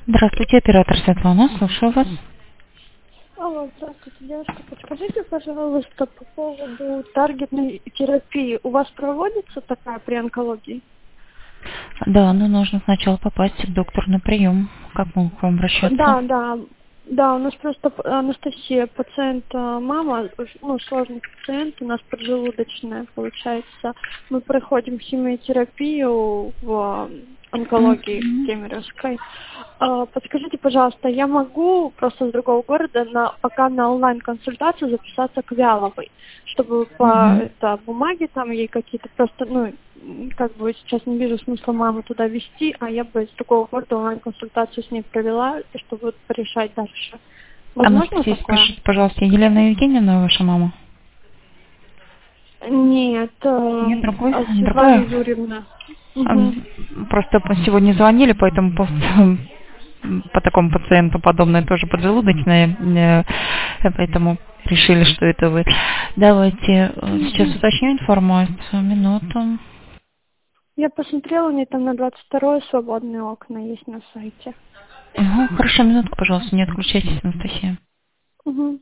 Здравствуйте, оператор Светлана, слушаю вас. Алло, здравствуйте, девушка. Подскажите, пожалуйста, по поводу таргетной терапии. У вас проводится такая при онкологии? Да, но нужно сначала попасть к доктору на прием. Как могу к вам обращаться? Да, да. Да, у нас просто Анастасия, пациент, мама, ну, сложный пациент, у нас поджелудочная, получается. Мы проходим химиотерапию в онкологии Мгм. Кемеровской. Подскажите, пожалуйста, я могу просто с другого города пока на онлайн-консультацию записаться к Вяловой, чтобы по Мгм. бумаге там ей какие-то просто, ну, как бы сейчас не вижу смысла маму туда везти, а я бы из другого города онлайн-консультацию с ней провела, чтобы вот порешать дальше. Возможно Анастасия, такое? скажите, пожалуйста, Елена Евгеньевна ваша мама? Нет, Нет, другой? Светлана Другая? Юрьевна. Угу. Ам, Просто сегодня звонили, поэтому по такому пациенту подобное тоже поджелудочное, поэтому решили, что это вы. Давайте сейчас уточню информацию. Минуту. Я посмотрела, у нее там на 22-е свободные окна есть на сайте. Ага, хорошо, минутку, пожалуйста, не отключайтесь, Анастасия. Угу.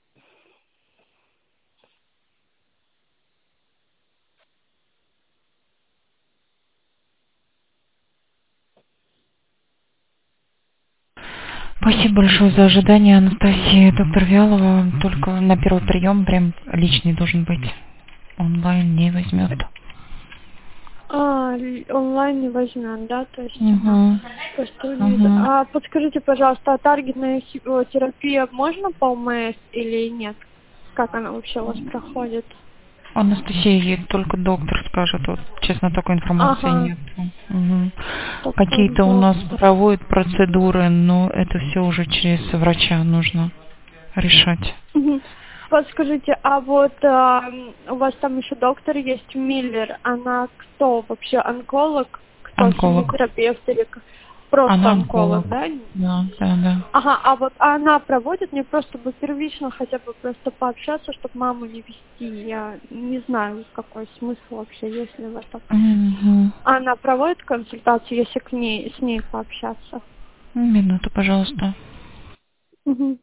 Спасибо большое за ожидание, Анастасия. Доктор Вялова только на первый прием прям личный должен быть. Онлайн не возьмет. Онлайн не возьмем, да, то есть она Угу. просто увидит. Угу. А подскажите, пожалуйста, а таргетная терапия можно по ОМС или нет? Как она вообще у вас проходит? Анастасия, ей только доктор скажет. Вот, честно, такой информации Ага, нет. Угу. только Какие-то у нас доктор. проводят процедуры, но это все уже через врача нужно решать. Мгм. Подскажите, а вот у вас там еще доктор есть Миллер, она кто вообще, онколог, кто Онколог. химиотерапевт или просто Она онколог, онколог. да? Да, да, да. Ага, а вот она проводит мне просто бы первично хотя бы просто пообщаться, чтобы маму не вести. Я не знаю, какой смысл вообще, если в этом. Угу. Она проводит консультацию, если с ней пообщаться. Минуту, пожалуйста. Мгм.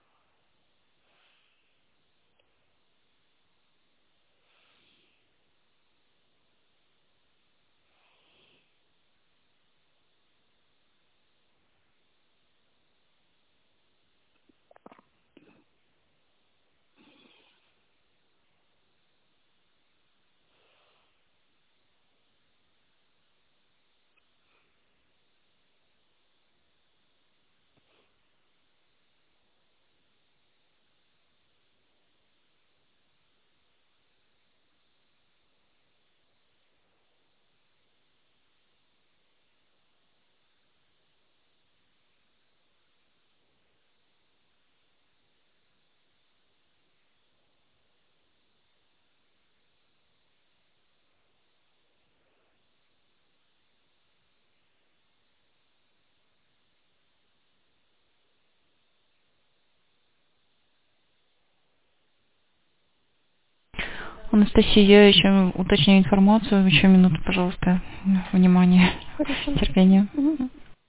Анастасия, я еще уточняю информацию. Еще минуту, пожалуйста. Внимание, Хорошо. терпение. Мгм.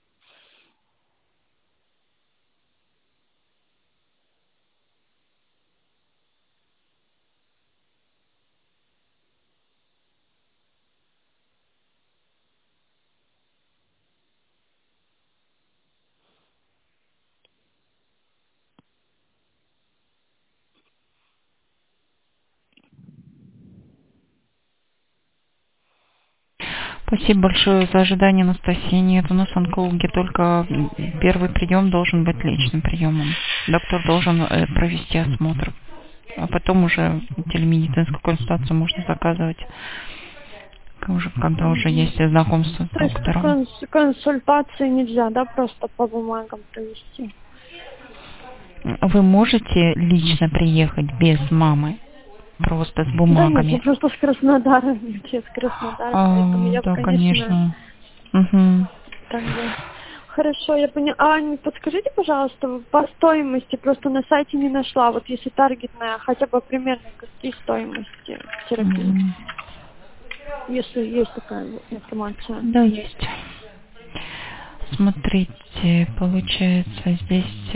Спасибо большое за ожидание, Анастасия. Нет, у нас онкологи только первый прием должен быть личным приемом. Доктор должен провести осмотр. А потом уже телемедицинскую консультацию можно заказывать, когда уже Мгм. есть знакомство с То есть доктором. консультации нельзя, да, просто по бумагам провести? Вы можете лично приехать без мамы, просто с Да нет, я бумагами? просто с Краснодара, нет, я с Краснодара, поэтому я бы, Да, конечно, конечно. Угу. так бы. Хорошо, я поняла. А подскажите, пожалуйста, по стоимости, просто на сайте не нашла, вот если таргетная, хотя бы примерно какие стоимости терапии, Мгм. если есть такая информация. Да, есть. Смотрите, получается здесь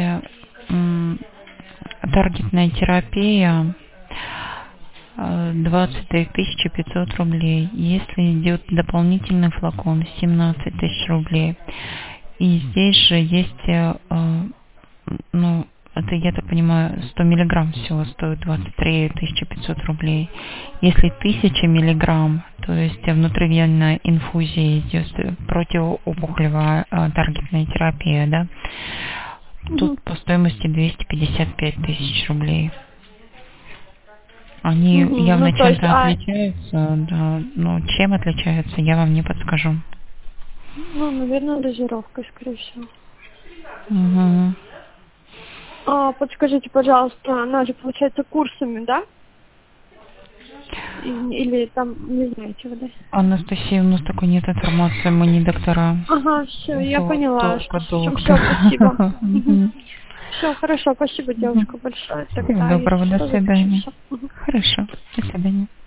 таргетная терапия 23 500 рублей. Если идет дополнительный флакон, 17 тысяч рублей. И здесь же есть, ну, это, я так понимаю, 100 миллиграмм всего стоит 23 500 рублей. Если 1000 миллиграмм, то есть внутривенная инфузия идет, противоопухолевая таргетная терапия, да, тут по стоимости 255 тысяч рублей. Они явно чем-то отличаются, да, но чем отличаются, я вам не подскажу. Ну, наверное, дозировкой, скорее всего. Угу. Подскажите, пожалуйста, она же получается курсами, да? Или там, не знаете вы, да? Анастасия, у нас такой нет информации, мы не доктора. Ага, все, я поняла. Все, спасибо. Все, хорошо, спасибо, девушка, большое. Всего доброго, до свидания. Хорошо, до свидания.